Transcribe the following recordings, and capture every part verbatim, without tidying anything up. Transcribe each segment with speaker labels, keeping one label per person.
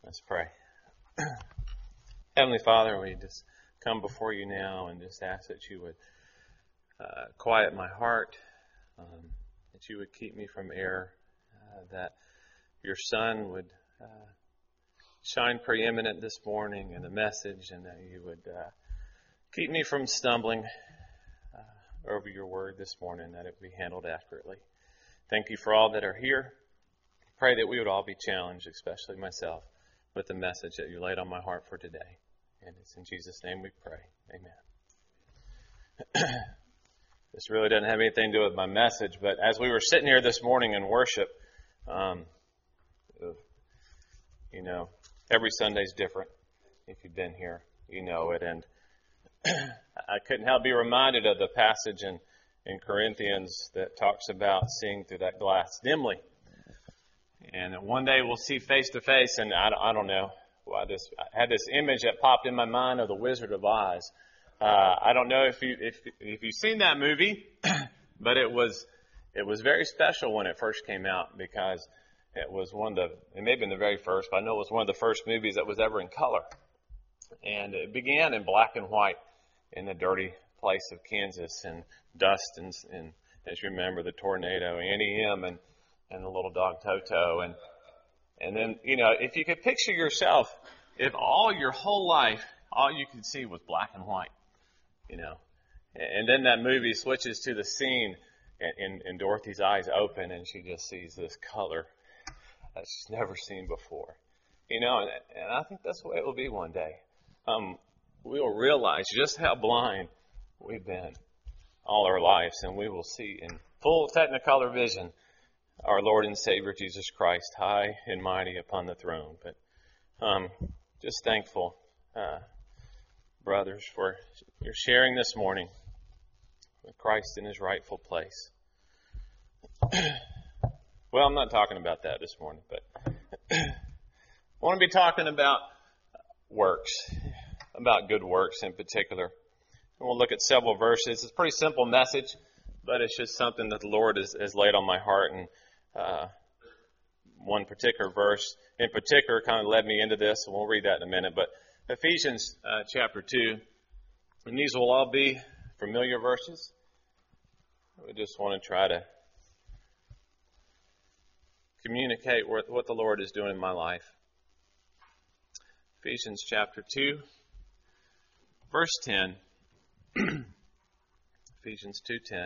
Speaker 1: Let's pray. Heavenly Father, we just come before you now and just ask that you would uh, quiet my heart, um, that you would keep me from error, uh, that your Son would uh, shine preeminent this morning in the message, and that you would uh, keep me from stumbling uh, over your word this morning, that it would be handled accurately. Thank you for all that are here. Pray that we would all be challenged, especially myself, with the message that you laid on my heart for today. And it's in Jesus' name we pray. Amen. This really doesn't have anything to do with my message, but as we were sitting here this morning in worship, um, you know, every Sunday's different. If you've been here, you know it. And I couldn't help be reminded of the passage in, in Corinthians that talks about seeing through that glass dimly. And one day we'll see face to face, and I, I don't know why this. I had this image that popped in my mind of the Wizard of Oz. Uh, I don't know if you if if you've seen that movie, but it was it was very special when it first came out because it was one of the it may have been the very first, but I know it was one of the first movies that was ever in color, and it began in black and white in the dirty place of Kansas and dust and, and as you remember the tornado, Annie M and and the little dog Toto, and and then, you know, if you could picture yourself, if all your whole life, all you could see was black and white, you know, and then that movie switches to the scene, and, and, and Dorothy's eyes open, and she just sees this color that she's never seen before, you know, and, and I think that's the way it will be one day. Um, we will realize just how blind we've been all our lives, and we will see in full Technicolor vision our Lord and Savior Jesus Christ, high and mighty upon the throne. But um, just thankful, uh, brothers, for your sharing this morning with Christ in his rightful place. Well, I'm not talking about that this morning, but I want to be talking about works, about good works in particular. And we'll look at several verses. It's a pretty simple message, but it's just something that the Lord has, has laid on my heart. And uh, one particular verse in particular kind of led me into this, and we'll read that in a minute. But Ephesians uh, chapter two, and these will all be familiar verses. We just want to try to communicate what, what the Lord is doing in my life. Ephesians chapter two, verse ten. Ephesians two ten.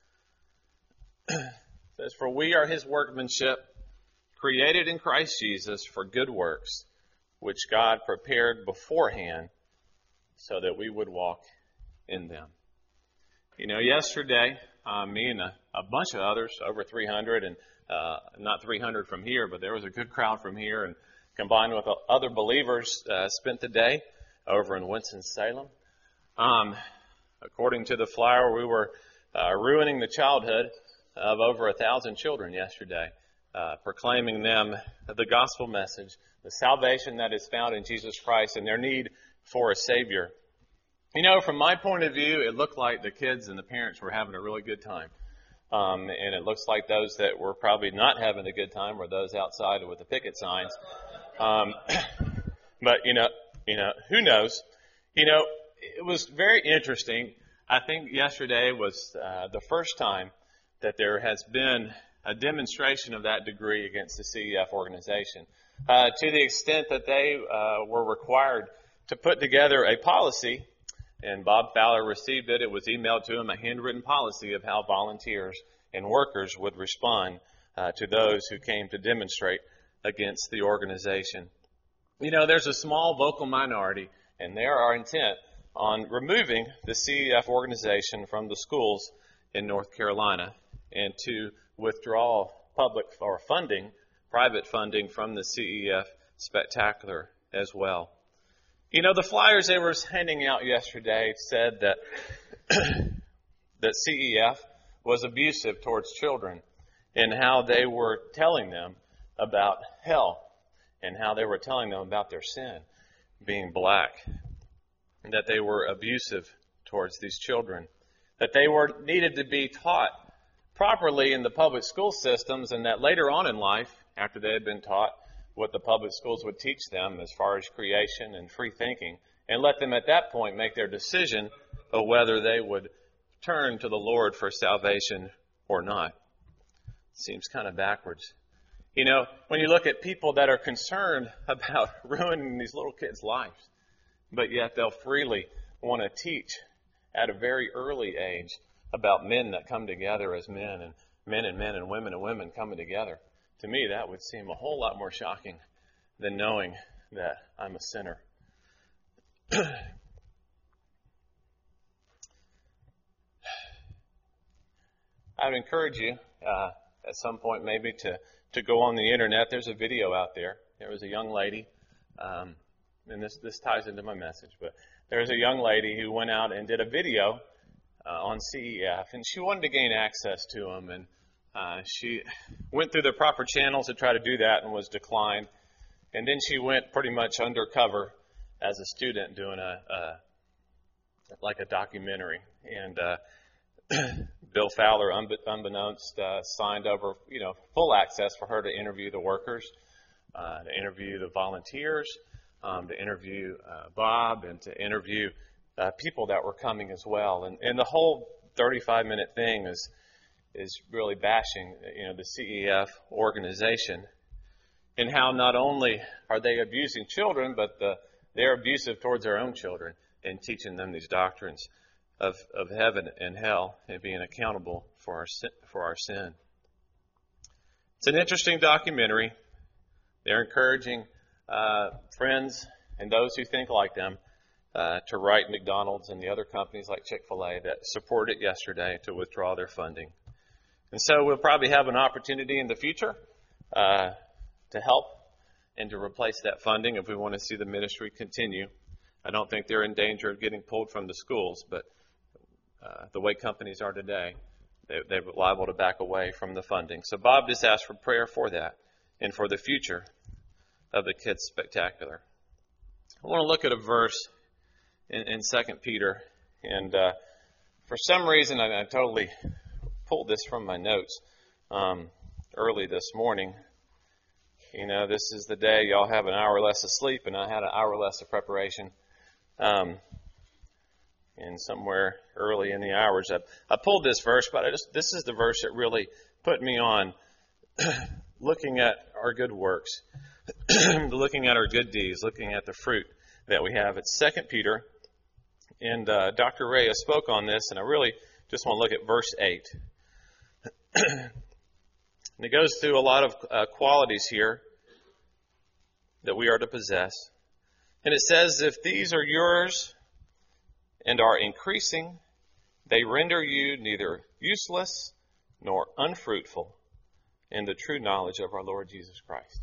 Speaker 1: Says, "For we are his workmanship, created in Christ Jesus for good works, which God prepared beforehand so that we would walk in them." You know, yesterday, uh, me and a, a bunch of others, over three hundred, and uh, not three hundred from here, but there was a good crowd from here, and combined with other believers, uh, spent the day over in Winston-Salem. Um, according to the flyer, we were uh, ruining the childhood of over a thousand children yesterday, uh, proclaiming them the gospel message, the salvation that is found in Jesus Christ and their need for a Savior. You know, from my point of view, it looked like the kids and the parents were having a really good time. Um, and it looks like those that were probably not having a good time were those outside with the picket signs. Um, but, you know, you know, who knows? You know, it was very interesting. I think yesterday was uh, the first time that there has been a demonstration of that degree against the C E F organization, uh, to the extent that they uh, were required to put together a policy, and Bob Fowler received it. It was emailed to him, a handwritten policy of how volunteers and workers would respond uh, to those who came to demonstrate against the organization. You know, there's a small vocal minority, and they are intent on removing the C E F organization from the schools in North Carolina and to withdraw public or funding, private funding from the C E F Spectacular as well. You know, the flyers they were handing out yesterday said that that C E F was abusive towards children and how they were telling them about hell and how they were telling them about their sin, being black, and that they were abusive towards these children, that they were needed to be taught properly in the public school systems, and that later on in life, after they had been taught, what the public schools would teach them as far as creation and free thinking, and let them at that point make their decision of whether they would turn to the Lord for salvation or not. Seems kind of backwards. You know, when you look at people that are concerned about ruining these little kids' lives, but yet they'll freely want to teach at a very early age about men that come together as men, and men and men and women and women coming together. To me, that would seem a whole lot more shocking than knowing that I'm a sinner. I would encourage you uh, at some point maybe to, to go on the internet. There's a video out there. There was a young lady, um, and this, this ties into my message, but there was a young lady who went out and did a video uh, on C E F, and she wanted to gain access to them, and uh, she went through the proper channels to try to do that and was declined. And then she went pretty much undercover as a student doing a, a like a documentary. And uh, Bill Fowler, unbeknownst, uh, signed over, you know, full access for her to interview the workers, uh, to interview the volunteers, um, to interview uh, Bob, and to interview uh, people that were coming as well. And, and the whole thirty-five minute thing is is really bashing, you know, the C E F organization, and how not only are they abusing children, but the, they're abusive towards their own children and teaching them these doctrines of, of heaven and hell and being accountable for our sin, for our sin. It's an interesting documentary. They're encouraging uh, friends and those who think like them uh, to write McDonald's and the other companies like Chick-fil-A that supported it yesterday to withdraw their funding. And so we'll probably have an opportunity in the future uh, to help and to replace that funding if we want to see the ministry continue. I don't think they're in danger of getting pulled from the schools, but uh, the way companies are today, they, they're liable to back away from the funding. So Bob just asked for prayer for that and for the future of the Kids Spectacular. I want to look at a verse in, in Second Peter, and uh, for some reason I, I totally pulled this from my notes um, early this morning. You know, this is the day y'all have an hour less of sleep, and I had an hour less of preparation. Um, and somewhere early in the hours, I, I pulled this verse, but I just this is the verse that really put me on looking at our good works, looking at our good deeds, looking at the fruit that we have. It's Second Peter, and uh, Doctor Ray has spoke on this, and I really just want to look at verse eight. And it goes through a lot of uh, qualities here that we are to possess. And it says, if these are yours and are increasing, they render you neither useless nor unfruitful in the true knowledge of our Lord Jesus Christ.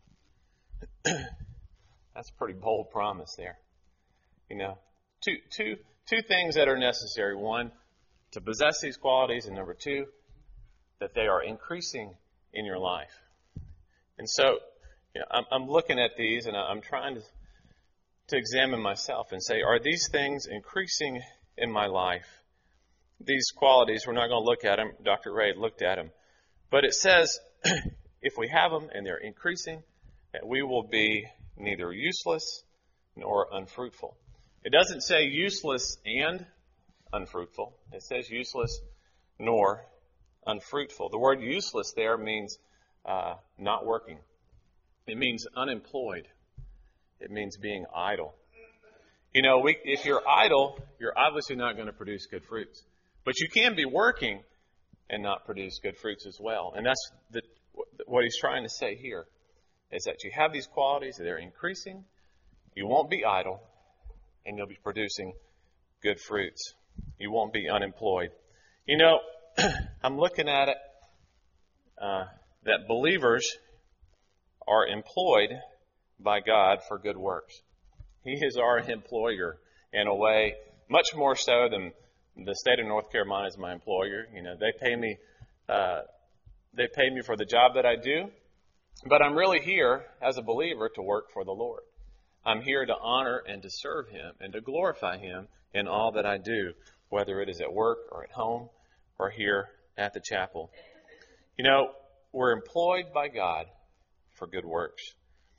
Speaker 1: That's a pretty bold promise there. You know, two, two, two things that are necessary. One, to possess these qualities, and number two, that they are increasing in your life. And so, you know, I'm, I'm looking at these, and I'm trying to, to examine myself and say, are these things increasing in my life? These qualities, we're not going to look at them. Doctor Ray looked at them. But it says, if we have them and they're increasing, that we will be neither useless nor unfruitful. It doesn't say useless and unfruitful. It says useless nor unfruitful. The word useless there means uh, not working. It means unemployed. It means being idle. You know, we, if you're idle, you're obviously not going to produce good fruits. But you can be working and not produce good fruits as well. And that's the, what he's trying to say here, is that you have these qualities, they're increasing, you won't be idle, and you'll be producing good fruits. You won't be unemployed. You know, I'm looking at it uh, that believers are employed by God for good works. He is our employer in a way much more so than the state of North Carolina is my employer. You know, they pay me, uh, they pay me for the job that I do, but I'm really here as a believer to work for the Lord. I'm here to honor and to serve Him and to glorify Him in all that I do, whether it is at work or at home or here at the chapel. You know, we're employed by God for good works.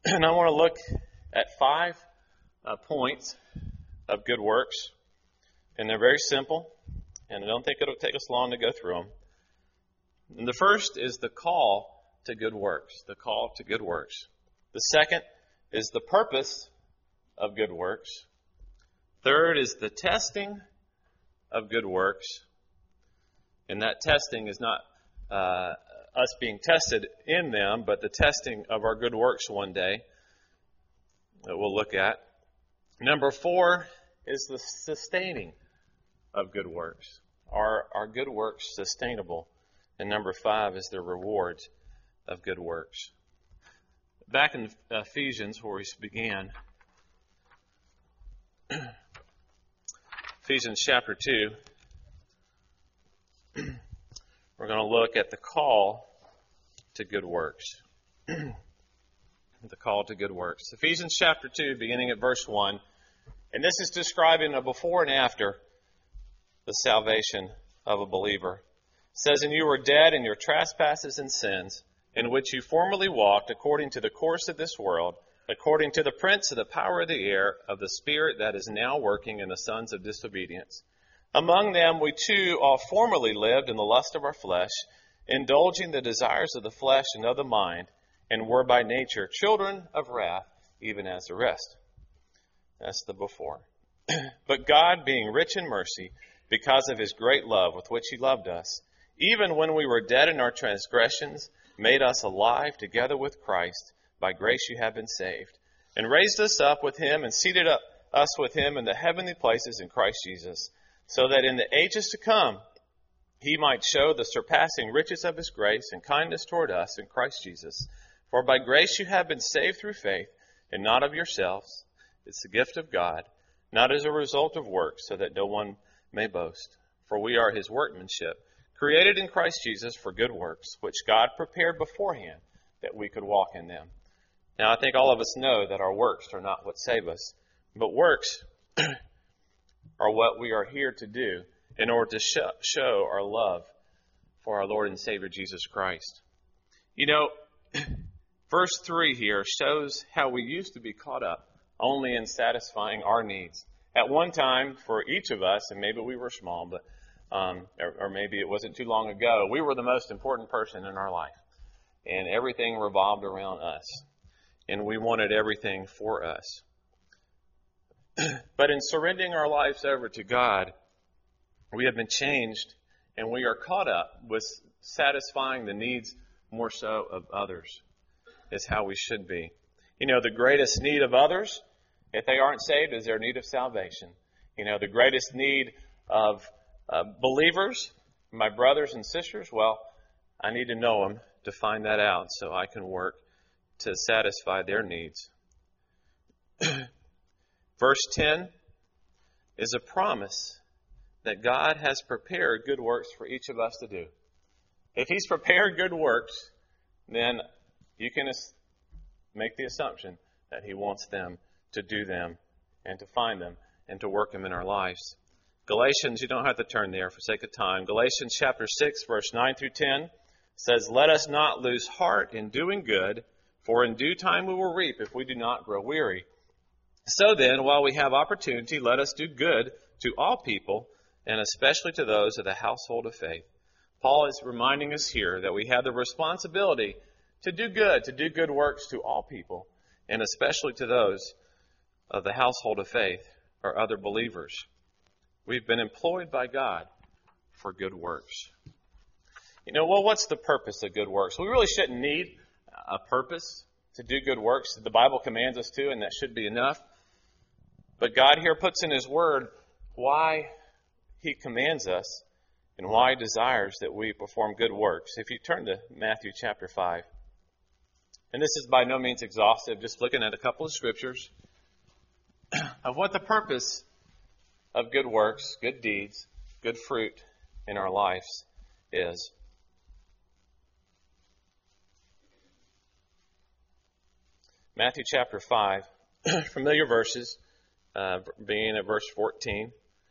Speaker 1: And I want to look at five uh, points of good works. And they're very simple. And I don't think it'll take us long to go through them. And the first is the call to good works. The call to good works. The second is the purpose of good works. Third is the testing of good works. And that testing is not uh, us being tested in them, but the testing of our good works one day that we'll look at. Number four is the sustaining of good works. Are our good works sustainable? And number five is the rewards of good works. Back in Ephesians, where we began, Ephesians chapter two, we're going to look at the call to good works. The call to good works. Ephesians chapter two, beginning at verse one. And this is describing a before and after the salvation of a believer. It says, "And you were dead in your trespasses and sins, in which you formerly walked according to the course of this world, according to the prince of the power of the air, of the spirit that is now working in the sons of disobedience. Among them we too all formerly lived in the lust of our flesh, indulging the desires of the flesh and of the mind, and were by nature children of wrath, even as the rest." That's the before. "But God, being rich in mercy, because of his great love with which he loved us, even when we were dead in our transgressions, made us alive together with Christ. By grace you have been saved, and raised us up with him and seated up us with him in the heavenly places in Christ Jesus, so that in the ages to come he might show the surpassing riches of his grace and kindness toward us in Christ Jesus. For by grace you have been saved through faith, and not of yourselves. It's the gift of God, not as a result of works, so that no one may boast. For we are his workmanship, created in Christ Jesus for good works, which God prepared beforehand that we could walk in them." Now, I think all of us know that our works are not what save us, but works are what we are here to do in order to show, show our love for our Lord and Savior Jesus Christ. You know, verse three here shows how we used to be caught up only in satisfying our needs. At one time, for each of us, and maybe we were small, but um, or, or maybe it wasn't too long ago, we were the most important person in our life. And everything revolved around us. And we wanted everything for us. But in surrendering our lives over to God, we have been changed, and we are caught up with satisfying the needs more so of others, is how we should be. You know, the greatest need of others, if they aren't saved, is their need of salvation. You know, the greatest need of uh, believers, my brothers and sisters, well, I need to know them to find that out so I can work to satisfy their needs. Verse ten is a promise that God has prepared good works for each of us to do. If he's prepared good works, then you can make the assumption that he wants them to do them and to find them and to work them in our lives. Galatians, you don't have to turn there for sake of time. Galatians chapter six, verse nine through ten says, "Let us not lose heart in doing good, for in due time we will reap if we do not grow weary. So then, while we have opportunity, let us do good to all people, and especially to those of the household of faith." Paul is reminding us here that we have the responsibility to do good, to do good works to all people, and especially to those of the household of faith or other believers. We've been employed by God for good works. You know, well, what's the purpose of good works? We really shouldn't need a purpose to do good works. The Bible commands us to, and that should be enough. But God here puts in his word why he commands us and why he desires that we perform good works. If you turn to Matthew chapter five, and this is by no means exhaustive, just looking at a couple of scriptures of what the purpose of good works, good deeds, good fruit in our lives is. Matthew chapter five, familiar verses, uh, beginning at verse fourteen.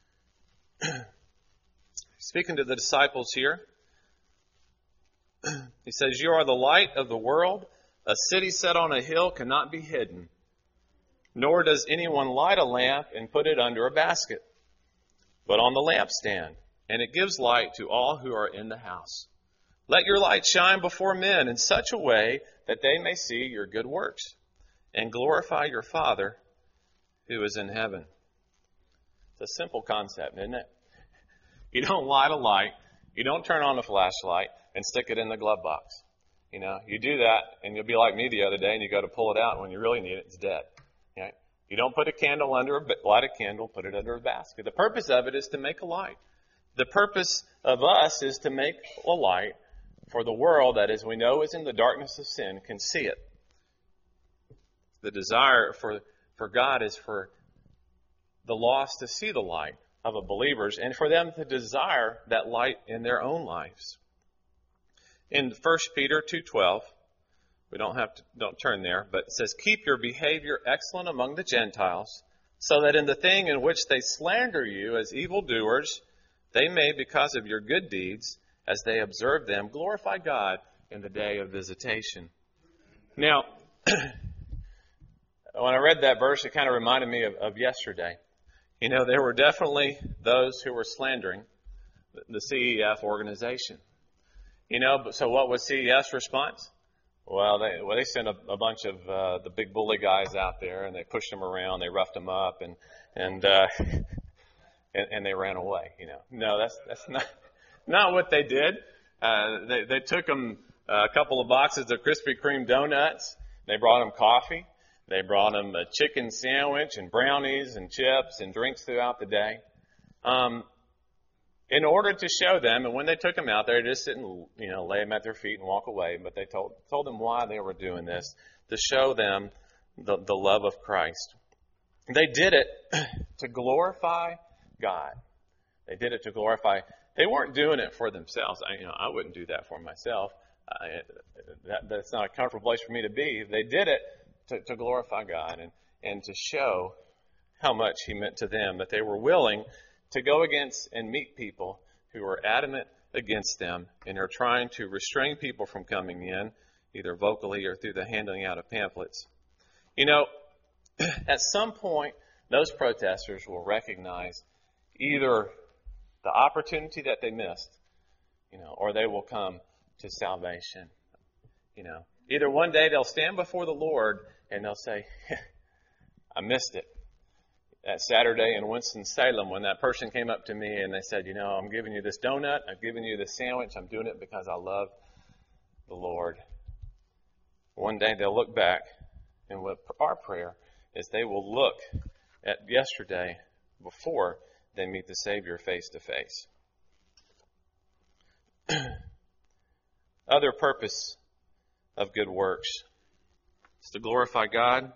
Speaker 1: Speaking to the disciples here, he says, "You are the light of the world. A city set on a hill cannot be hidden, nor does anyone light a lamp and put it under a basket, but on the lampstand, and it gives light to all who are in the house. Let your light shine before men in such a way that they may see your good works and glorify your Father who is in heaven. It's a simple concept, isn't it? You don't light a light, you don't turn on a flashlight and stick it in the glove box. You know, you do that and you'll be like me the other day and you go to pull it out and when you really need it, it's dead. Okay? You don't put a candle under a, light a candle, put it under a basket. The purpose of it is to make a light. The purpose of us is to make a light for the world that, as we know, is in the darkness of sin, can see it. The desire for, for God is for the lost to see the light of the believers and for them to desire that light in their own lives. In First Peter two twelve, we don't have to, don't turn there, but it says, keep your behavior excellent among the Gentiles, so that in the thing in which they slander you as evildoers, they may, because of your good deeds, as they observe them, glorify God in the day of visitation. Now, when I read that verse, it kind of reminded me of, of yesterday. You know, there were definitely those who were slandering the C E F organization. You know, but so what was C E F's response? Well, they well they sent a, a bunch of uh, the big bully guys out there, and they pushed them around, they roughed them up, and and uh, and, and they ran away. You know, no, that's that's not not what they did. Uh, they they took them a couple of boxes of Krispy Kreme donuts. They brought them coffee. They brought them a chicken sandwich and brownies and chips and drinks throughout the day. Um, in order to show them, and when they took them out there, they just didn't, you know, lay them at their feet and walk away, but they told told them why they were doing this, to show them the, the love of Christ. They did it to glorify God. They did it to glorify. They weren't doing it for themselves. I, you know, I wouldn't do that for myself. I, that, that's not a comfortable place for me to be. They did it to, to glorify God and, and to show how much He meant to them, that they were willing to go against and meet people who are adamant against them and are trying to restrain people from coming in, either vocally or through the handing out of pamphlets. You know, at some point, those protesters will recognize either the opportunity that they missed, you know, or they will come to salvation. You know, either one day they'll stand before the Lord and they'll say, I missed it. That Saturday in Winston-Salem, when that person came up to me and they said, you know, I'm giving you this donut, I'm giving you this sandwich, I'm doing it because I love the Lord. One day they'll look back, and what our prayer is they will look at yesterday before they meet the Savior face to face. Other purpose of good works is to glorify God.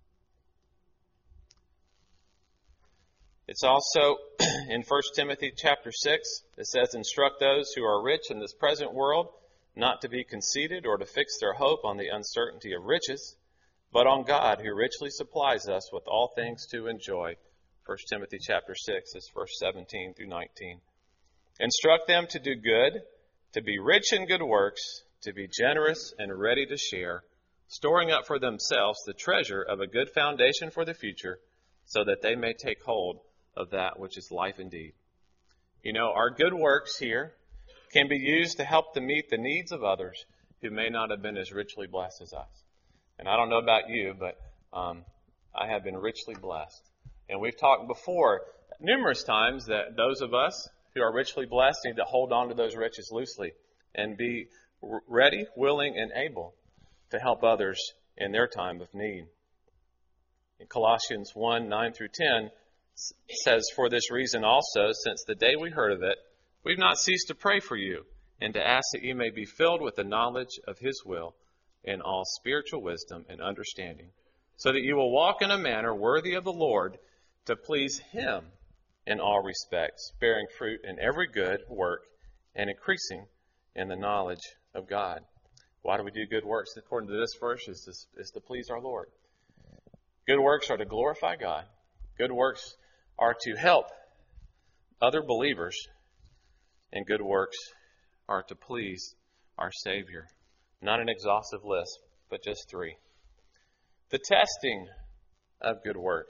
Speaker 1: It's also in First Timothy chapter six, it says, instruct those who are rich in this present world not to be conceited or to fix their hope on the uncertainty of riches, but on God who richly supplies us with all things to enjoy. First Timothy chapter six is verse seventeen through nineteen. Instruct them to do good, to be rich in good works, to be generous and ready to share, storing up for themselves the treasure of a good foundation for the future, so that they may take hold of that which is life indeed. You know, our good works here can be used to help to meet the needs of others who may not have been as richly blessed as us. And I don't know about you, but um, I have been richly blessed. And we've talked before numerous times that those of us who are richly blessed need to hold on to those riches loosely and be ready, willing, and able to help others in their time of need. In Colossians one, nine through ten says, for this reason also, since the day we heard of it, we've not ceased to pray for you and to ask that you may be filled with the knowledge of His will in all spiritual wisdom and understanding, so that you will walk in a manner worthy of the Lord, to please Him in all respects, bearing fruit in every good work and increasing in the knowledge of God. Why do we do good works? According to this verse, is to, is to please our Lord. Good works are to glorify God. Good works are to help other believers. And good works are to please our Savior. Not an exhaustive list, but just three. The testing of good works.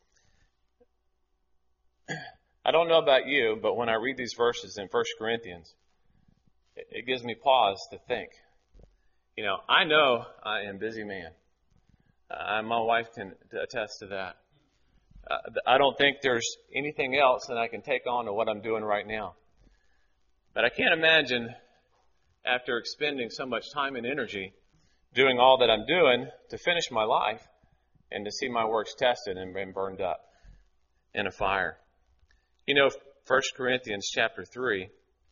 Speaker 1: I don't know about you, but when I read these verses in First Corinthians, it, it gives me pause to think. You know, I know I am a busy man. Uh, my wife can attest to that. Uh, I don't think there's anything else that I can take on to what I'm doing right now. But I can't imagine, after expending so much time and energy doing all that I'm doing, to finish my life and to see my works tested and, and burned up in a fire. You know, First Corinthians chapter three,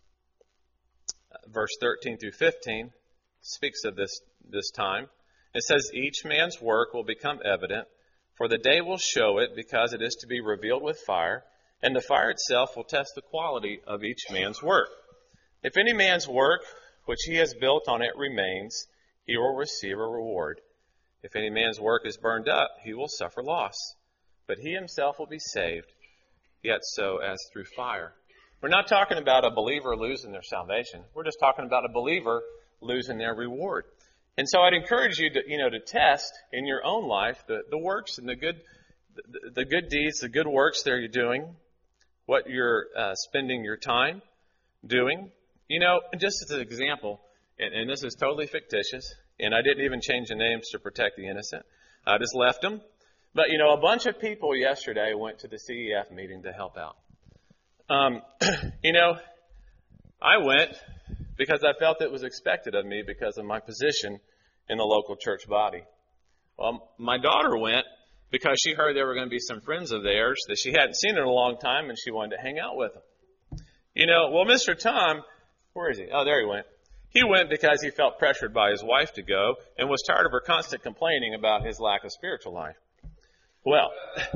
Speaker 1: verse thirteen through fifteen, speaks of this, this time. It says, each man's work will become evident, for the day will show it, because it is to be revealed with fire, and the fire itself will test the quality of each man's work. If any man's work which he has built on it remains, he will receive a reward. If any man's work is burned up, he will suffer loss. But he himself will be saved, yet so as through fire. We're not talking about a believer losing their salvation. We're just talking about a believer losing their reward. And so I'd encourage you to, you know, to test in your own life the, the works and the good, the, the good deeds, the good works that you're doing, what you're uh, spending your time doing. You know, just as an example, and, and this is totally fictitious, and I didn't even change the names to protect the innocent. I just left them. But, you know, a bunch of people yesterday went to the C E F meeting to help out. Um, you know, I went because I felt it was expected of me because of my position in the local church body. Well, my daughter went because she heard there were going to be some friends of theirs that she hadn't seen in a long time, and she wanted to hang out with them. You know, well, Mister Tom, where is he? Oh, there he went. He went because he felt pressured by his wife to go and was tired of her constant complaining about his lack of spiritual life. Well,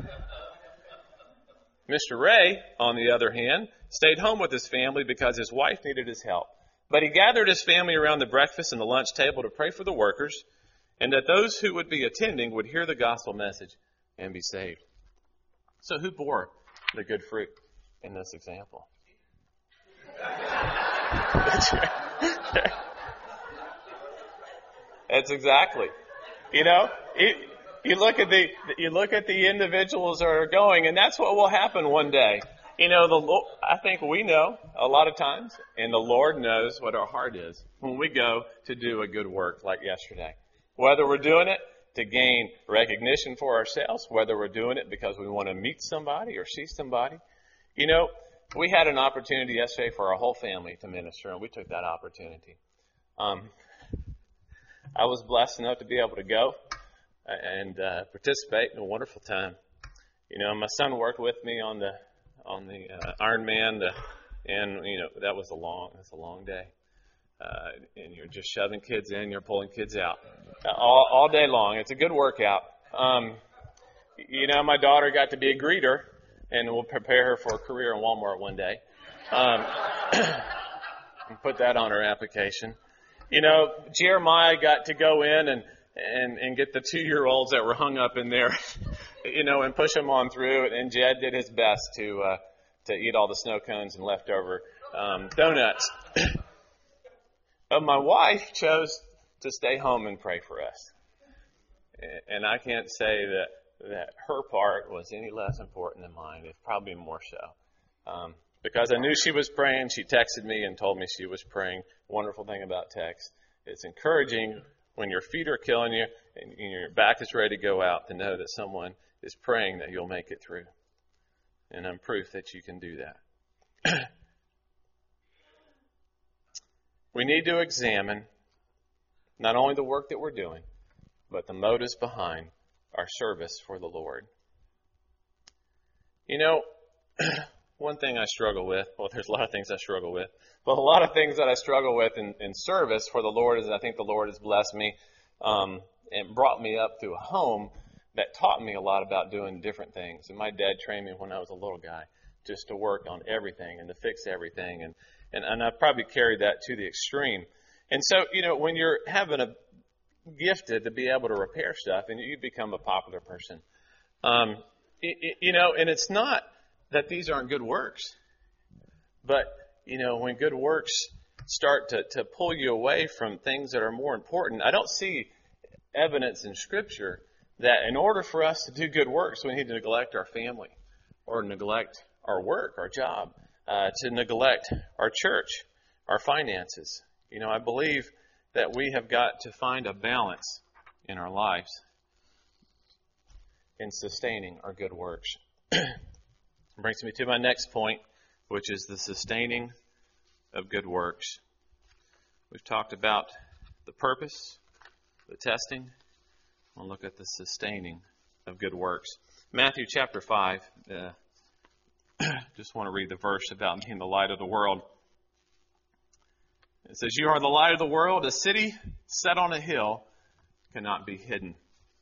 Speaker 1: Mister Ray, on the other hand, stayed home with his family because his wife needed his help. But he gathered his family around the breakfast and the lunch table to pray for the workers, and that those who would be attending would hear the gospel message and be saved. So who bore the good fruit in this example? That's right. That's exactly. You know, it, you look at the you look at the individuals that are going, and that's what will happen one day. You know, the I think we know a lot of times, and the Lord knows what our heart is when we go to do a good work like yesterday. Whether we're doing it to gain recognition for ourselves, whether we're doing it because we want to meet somebody or see somebody. You know, we had an opportunity yesterday for our whole family to minister, and we took that opportunity. Um, I was blessed enough to be able to go and uh, participate in a wonderful time. You know, my son worked with me on the on the uh, Ironman, the, and you know that was a long that's a long day. Uh, and you're just shoving kids in, you're pulling kids out uh, all all day long. It's a good workout. Um, you know, my daughter got to be a greeter, and we'll prepare her for a career in Walmart one day. Um, and put that on her application. You know, Jeremiah got to go in and, and, and get the two-year-olds that were hung up in there, you know, and push them on through. And Jed did his best to uh, to eat all the snow cones and leftover um, donuts. But my wife chose to stay home and pray for us. And I can't say that, that her part was any less important than mine. It's probably more so. Um, because I knew she was praying. She texted me and told me she was praying. Wonderful thing about text. It's encouraging when your feet are killing you and your back is ready to go out to know that someone is praying that you'll make it through. And I'm proof that you can do that. We need to examine not only the work that we're doing, but the motives behind our service for the Lord. You know, one thing I struggle with, well, there's a lot of things I struggle with, but a lot of things that I struggle with in, in service for the Lord is I think the Lord has blessed me um, and brought me up through a home that taught me a lot about doing different things. And my dad trained me when I was a little guy just to work on everything and to fix everything. And, and, and I've probably carried that to the extreme. And so, you know, when you're having a gifted to be able to repair stuff, and you become a popular person. Um, it, it, you know, and it's not that these aren't good works, but, you know, when good works start to, to pull you away from things that are more important, I don't see evidence in Scripture that in order for us to do good works, we need to neglect our family or neglect our work, our job, uh, to neglect our church, our finances. You know, I believe that we have got to find a balance in our lives in sustaining our good works. Brings me to my next point, which is the sustaining of good works. We've talked about the purpose, the testing. We'll look at the sustaining of good works. Matthew chapter five, uh, just want to read the verse about being the light of the world. It says, "You are the light of the world. A city set on a hill cannot be hidden."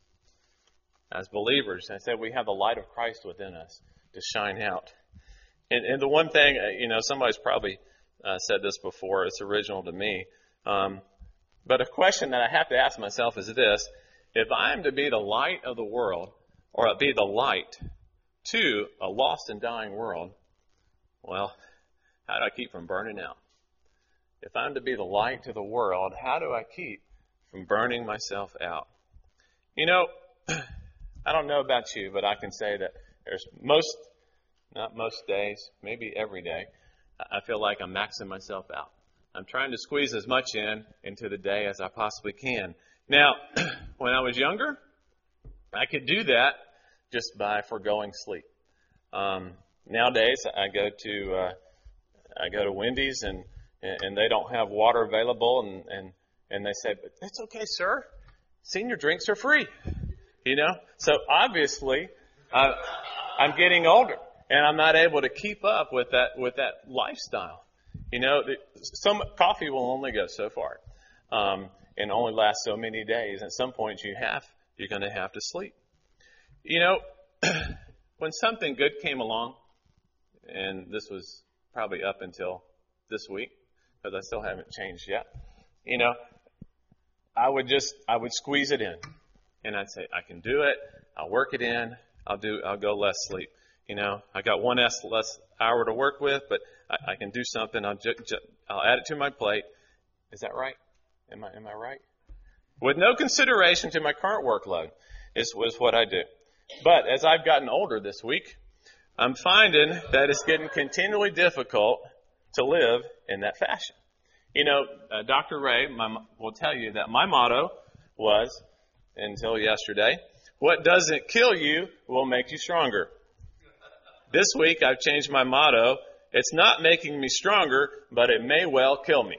Speaker 1: As believers, I said we have the light of Christ within us to shine out. And, and the one thing, you know, somebody's probably uh, said this before. It's original to me. Um, but a question that I have to ask myself is this. If I am to be the light of the world, or be the light to a lost and dying world, well, how do I keep from burning out? If I'm to be the light to the world, how do I keep from burning myself out? You know, I don't know about you, but I can say that there's most, not most days, maybe every day, I feel like I'm maxing myself out. I'm trying to squeeze as much in into the day as I possibly can. Now, when I was younger, I could do that just by foregoing sleep. Um, nowadays, I go to uh, I go to Wendy's and and they don't have water available, and and and they say, "But it's okay, sir. Senior drinks are free." You know, so obviously, uh, I'm getting older, and I'm not able to keep up with that with that lifestyle. You know, some coffee will only go so far, um, and only last so many days. At some point, you have you're going to have to sleep. You know, when something good came along, and this was probably up until this week, because I still haven't changed yet. You know, I would just I would squeeze it in. And I'd say, I can do it. I'll work it in. I'll do. I'll go less sleep. You know, I got one less, less hour to work with, but I, I can do something. I'll, ju- ju- I'll add it to my plate. Is that right? Am I am I right? With no consideration to my current workload is was what I do. But as I've gotten older this week, I'm finding that it's getting continually difficult to live in that fashion. You know, uh, Doctor Ray my, will tell you that my motto was, until yesterday, what doesn't kill you will make you stronger. This week I've changed my motto. It's not making me stronger, but it may well kill me.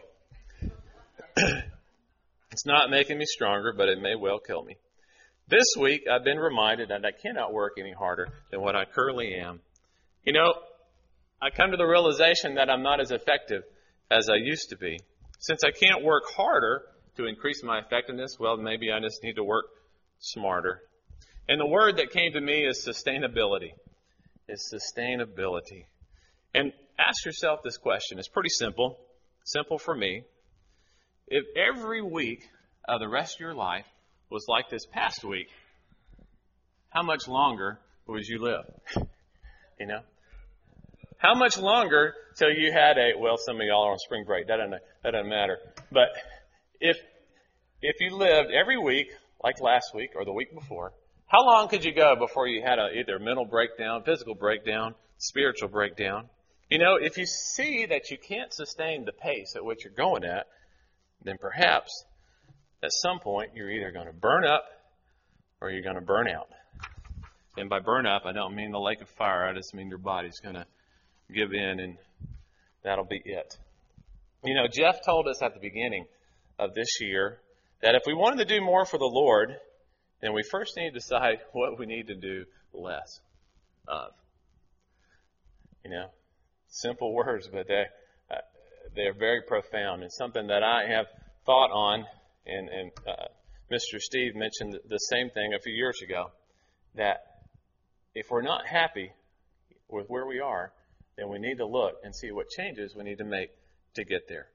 Speaker 1: It's not making me stronger, but it may well kill me. This week I've been reminded that I cannot work any harder than what I currently am. You know, I come to the realization that I'm not as effective as I used to be. Since I can't work harder to increase my effectiveness, well, maybe I just need to work smarter. And the word that came to me is sustainability. Is sustainability. And ask yourself this question. It's pretty simple. Simple for me. If every week of the rest of your life was like this past week, how much longer would you live? You know? How much longer till you had a, well, some of y'all are on spring break. That doesn't, that doesn't matter. But If if you lived every week like last week or the week before, how long could you go before you had a, either a mental breakdown, physical breakdown, spiritual breakdown? You know, if you see that you can't sustain the pace at which you're going at, then perhaps at some point you're either going to burn up or you're going to burn out. And by burn up, I don't mean the lake of fire. I just mean your body's going to give in, and that'll be it. You know, Jeff told us at the beginning of this year that if we wanted to do more for the Lord, then we first need to decide what we need to do less of. You know, simple words, but they uh, they're very profound. It's something that I have thought on, and, and uh, Mister Steve mentioned the same thing a few years ago, that if we're not happy with where we are, then we need to look and see what changes we need to make to get there.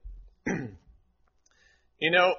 Speaker 1: You know,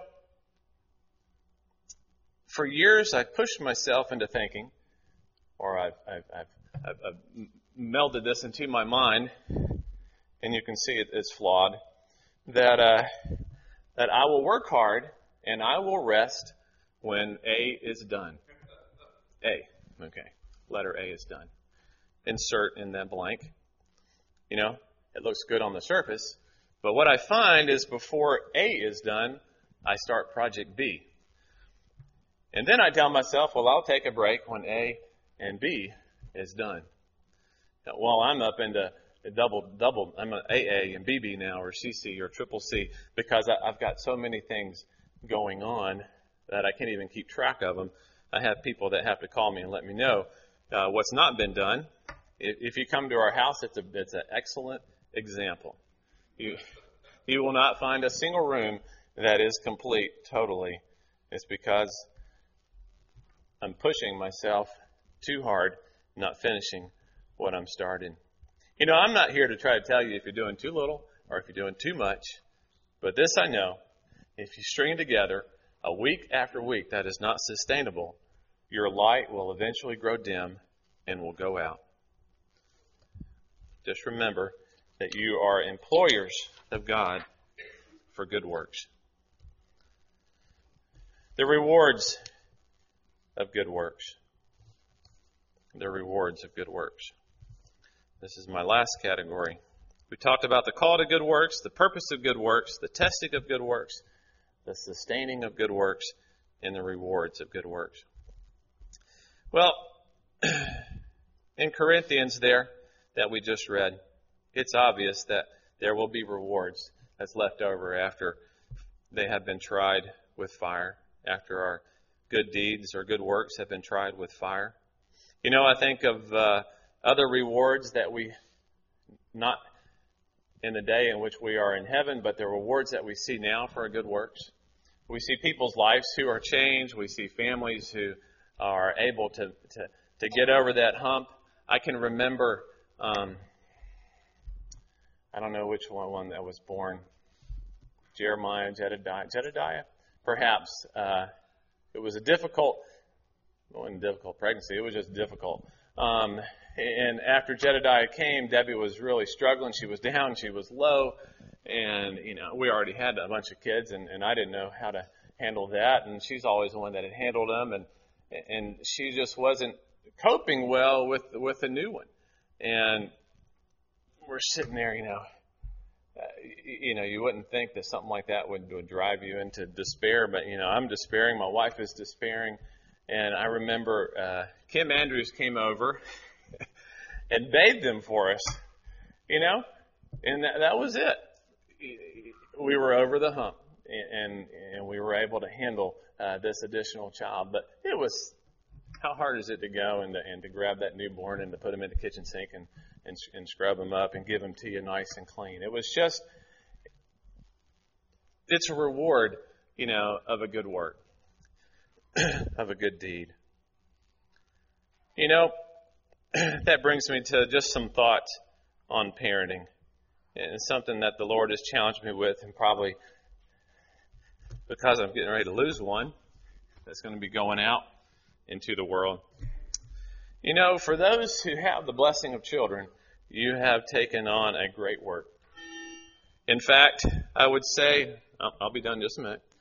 Speaker 1: for years I've pushed myself into thinking, or I've, I've, I've, I've, I've melded this into my mind, and you can see it, it's flawed, that uh, that I will work hard and I will rest when A is done. A. Okay. Letter A is done. Insert in that blank. You know, it looks good on the surface. But what I find is before A is done, I start project B. And then I tell myself, well, I'll take a break when A and B is done. Now, while I'm up into a double, double, I'm an A A and B B now, or C C or triple C, because I, I've got so many things going on that I can't even keep track of them. I have people that have to call me and let me know uh, what's not been done. If, if you come to our house, it's a it's an excellent example. You you will not find a single room that is complete totally. It's because I'm pushing myself too hard, not finishing what I'm starting. You know, I'm not here to try to tell you if you're doing too little or if you're doing too much. But this I know, if you string together a week after week that is not sustainable, your light will eventually grow dim and will go out. Just remember that you are employers of God for good works. The rewards of good works. The rewards of good works. This is my last category. We talked about the call to good works, the purpose of good works, the testing of good works, the sustaining of good works, and the rewards of good works. Well, in Corinthians there that we just read, it's obvious that there will be rewards that's left over after they have been tried with fire, after our good deeds or good works have been tried with fire. You know, I think of uh, other rewards that we, not in the day in which we are in heaven, but the rewards that we see now for our good works. We see people's lives who are changed. We see families who are able to, to, to get over that hump. I can remember, um, I don't know which one, one that was born, Jeremiah, Jedediah, Jedediah, perhaps. Uh, it was a difficult, it wasn't a difficult pregnancy, it was just difficult. Um, and after Jedediah came, Debbie was really struggling. She was down, she was low, and, you know, we already had a bunch of kids, and, and I didn't know how to handle that, and she's always the one that had handled them, and and she just wasn't coping well with with the new one. And we're sitting there, you know, uh, you know, you wouldn't think that something like that would, would drive you into despair, but, you know, I'm despairing, my wife is despairing, and I remember uh, Kim Andrews came over and bathed them for us, you know, and that, that was it. We were over the hump, and and we were able to handle uh, this additional child. But it was, how hard is it to go and to, and to grab that newborn and to put him in the kitchen sink and, and and scrub him up and give him to you nice and clean? It was just, it's a reward, you know, of a good work, of a good deed. You know, that brings me to just some thoughts on parenting. And it's something that the Lord has challenged me with, and probably because I'm getting ready to lose one that's going to be going out into the world. You know, for those who have the blessing of children, you have taken on a great work. In fact, I would say, I'll, I'll be done in just a minute.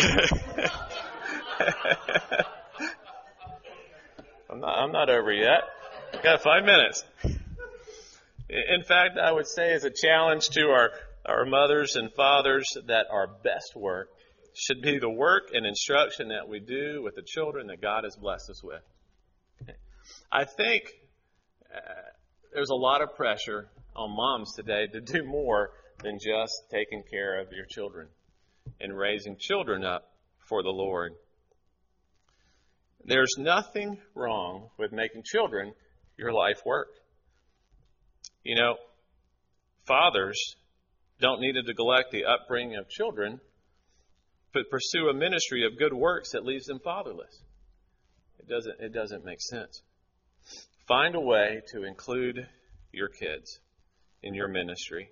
Speaker 1: I'm not, I'm not over yet. I've got five minutes. In fact, I would say as a challenge to our, our mothers and fathers that our best work should be the work and instruction that we do with the children that God has blessed us with. I think uh, there's a lot of pressure on moms today to do more than just taking care of your children and raising children up for the Lord. There's nothing wrong with making children your life work. You know, fathers don't need to neglect the upbringing of children, but pursue a ministry of good works that leaves them fatherless. It doesn't, it doesn't make sense. Find a way to include your kids in your ministry.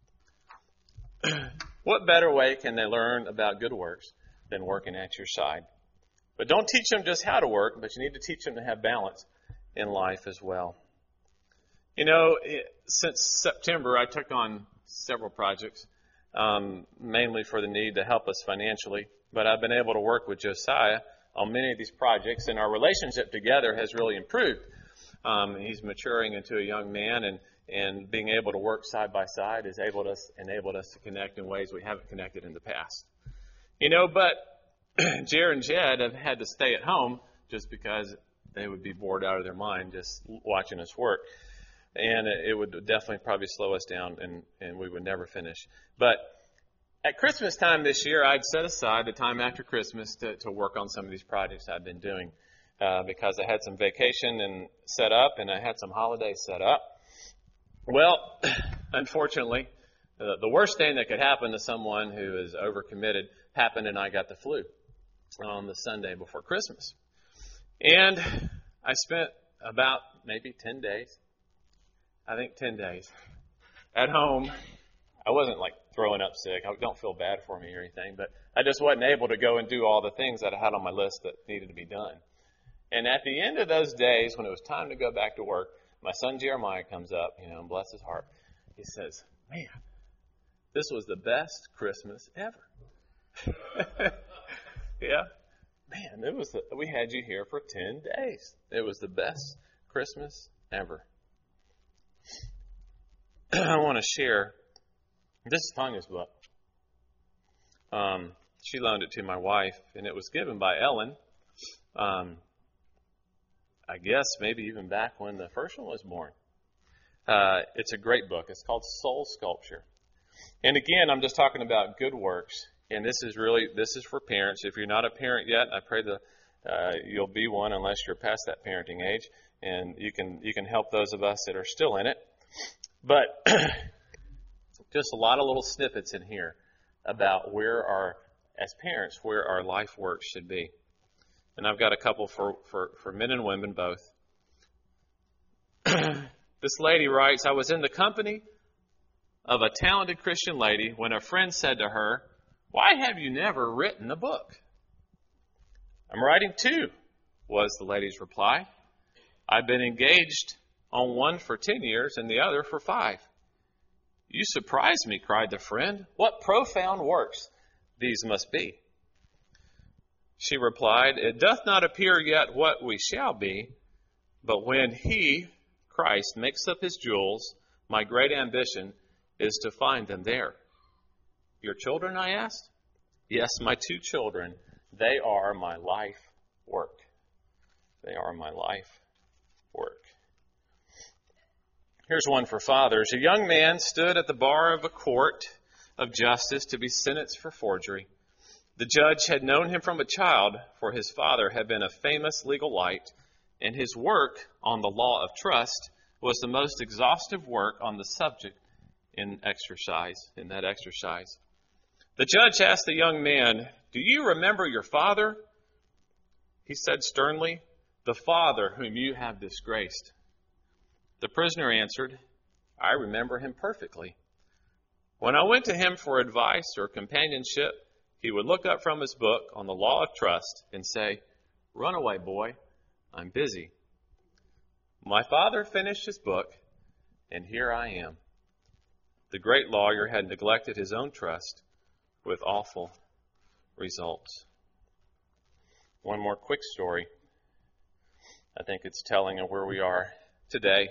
Speaker 1: What better way can they learn about good works than working at your side? But don't teach them just how to work, but you need to teach them to have balance in life as well. You know, since September, I took on several projects, um, mainly for the need to help us financially. But I've been able to work with Josiah on many of these projects, and our relationship together has really improved. Um, he's maturing into a young man, and, and being able to work side by side has enabled us, enabled us to connect in ways we haven't connected in the past. You know, but Jared and Jed have had to stay at home just because they would be bored out of their mind just watching us work. And it would definitely probably slow us down, and, and we would never finish. But at Christmas time this year, I'd set aside the time after Christmas to, to work on some of these projects I've been doing uh, because I had some vacation and set up, and I had some holidays set up. Well, unfortunately, uh, the worst thing that could happen to someone who is overcommitted happened, and I got the flu on the Sunday before Christmas. And I spent about maybe ten days, I think ten days, at home. I wasn't like throwing up sick. I don't feel bad for me or anything, but I just wasn't able to go and do all the things that I had on my list that needed to be done. And at the end of those days, when it was time to go back to work, my son Jeremiah comes up, you know, and bless his heart. He says, "Man, this was the best Christmas ever." Yeah. Man, it was the, we had you here for ten days. It was the best Christmas ever. I want to share. This is Tanya's book. Um, she loaned it to my wife, and it was given by Ellen. Um, I guess maybe even back when the first one was born. Uh, it's a great book. It's called Soul Sculpture. And again, I'm just talking about good works. And this is really, this is for parents. If you're not a parent yet, I pray that uh, you'll be one unless you're past that parenting age. And you can you can help those of us that are still in it. But just a lot of little snippets in here about where our, as parents, where our life work should be. And I've got a couple for, for, for men and women both. This lady writes, "I was in the company of a talented Christian lady when a friend said to her, 'Why have you never written a book?' 'I'm writing two,' was the lady's reply. 'I've been engaged on one for ten years and the other for five.' 'You surprise me,' cried the friend. 'What profound works these must be.' She replied, 'It doth not appear yet what we shall be, but when he, Christ, makes up his jewels, my great ambition is to find them there.' 'Your children?' I asked. 'Yes, my two children. They are my life work.' They are my life work. Here's one for fathers. A young man stood at the bar of a court of justice to be sentenced for forgery. The judge had known him from a child, for his father had been a famous legal light, and his work on the law of trust was the most exhaustive work on the subject in exercise, in that exercise. The judge asked the young man, 'Do you remember your father?' He said sternly, 'The father whom you have disgraced.' The prisoner answered, 'I remember him perfectly. When I went to him for advice or companionship, he would look up from his book on the law of trust and say, "Run away, boy, I'm busy." My father finished his book, and here I am.' The great lawyer had neglected his own trust with awful results." One more quick story. I think it's telling of where we are today.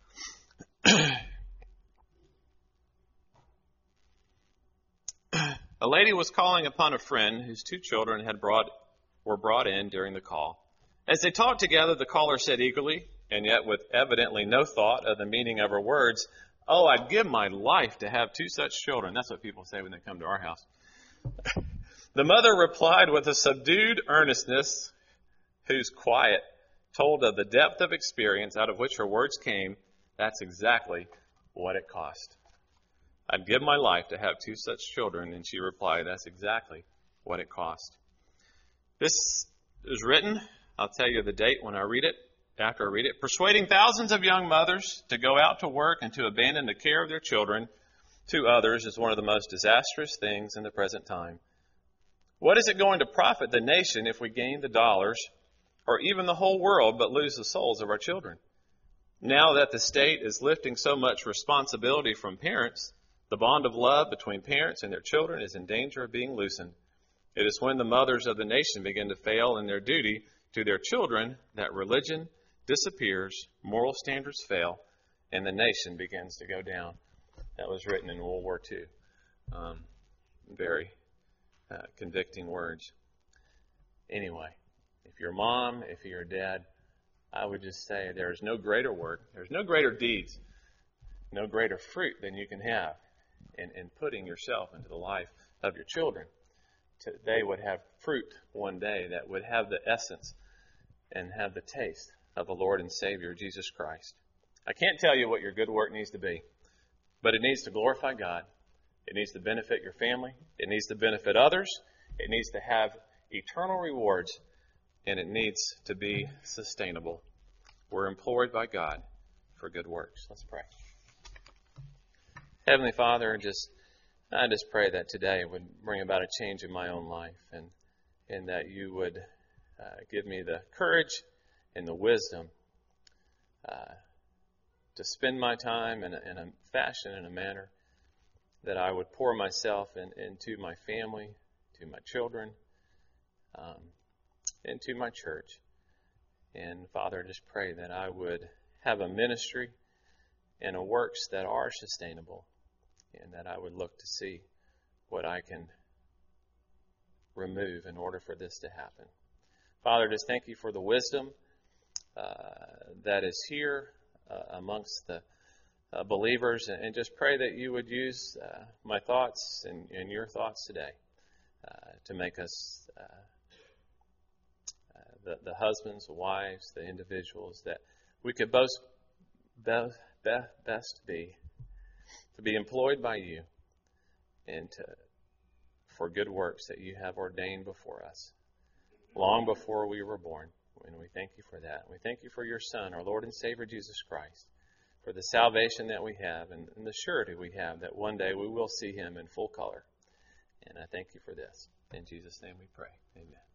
Speaker 1: A lady was calling upon a friend whose two children had brought were brought in during the call. As they talked together, the caller said eagerly, and yet with evidently no thought of the meaning of her words, "Oh, I'd give my life to have two such children." That's what people say when they come to our house. The mother replied with a subdued earnestness whose quiet told of the depth of experience out of which her words came. "That's exactly what it cost. I'd give my life to have two such children." And she replied, "That's exactly what it cost." This is written, I'll tell you the date when I read it, after I read it, persuading thousands of young mothers to go out to work and to abandon the care of their children to others is one of the most disastrous things in the present time. What is it going to profit the nation if we gain the dollars or even the whole world but lose the souls of our children? Now that the state is lifting so much responsibility from parents, the bond of love between parents and their children is in danger of being loosened. It is when the mothers of the nation begin to fail in their duty to their children that religion disappears, moral standards fail, and the nation begins to go down. That was written in World War Two. Um, very uh, convicting words. Anyway, if you're a mom, if you're a dad, I would just say there is no greater work, there's no greater deeds, no greater fruit than you can have in, in putting yourself into the life of your children. To, they would have fruit one day that would have the essence and have the taste of the Lord and Savior, Jesus Christ. I can't tell you what your good work needs to be, but it needs to glorify God. It needs to benefit your family. It needs to benefit others. It needs to have eternal rewards, and it needs to be sustainable. We're employed by God for good works. Let's pray. Heavenly Father, just I just pray that today would bring about a change in my own life, and and that you would uh, give me the courage and the wisdom uh, to spend my time in a, in a fashion, in a manner that I would pour myself in, into my family, to my children, um, into my church. And Father, I just pray that I would have a ministry and a works that are sustainable, and that I would look to see what I can remove in order for this to happen. Father, just thank you for the wisdom uh, that is here uh, amongst the uh, believers, and, and just pray that you would use uh, my thoughts and, and your thoughts today uh, to make us uh, uh, the, the husbands, the wives, the individuals that we could both be, be, best be, to be employed by you and to, for good works that you have ordained before us, long before we were born. And we thank you for that. We thank you for your Son, our Lord and Savior, Jesus Christ, for the salvation that we have and, and the surety we have that one day we will see him in full color. And I thank you for this. In Jesus' name we pray. Amen.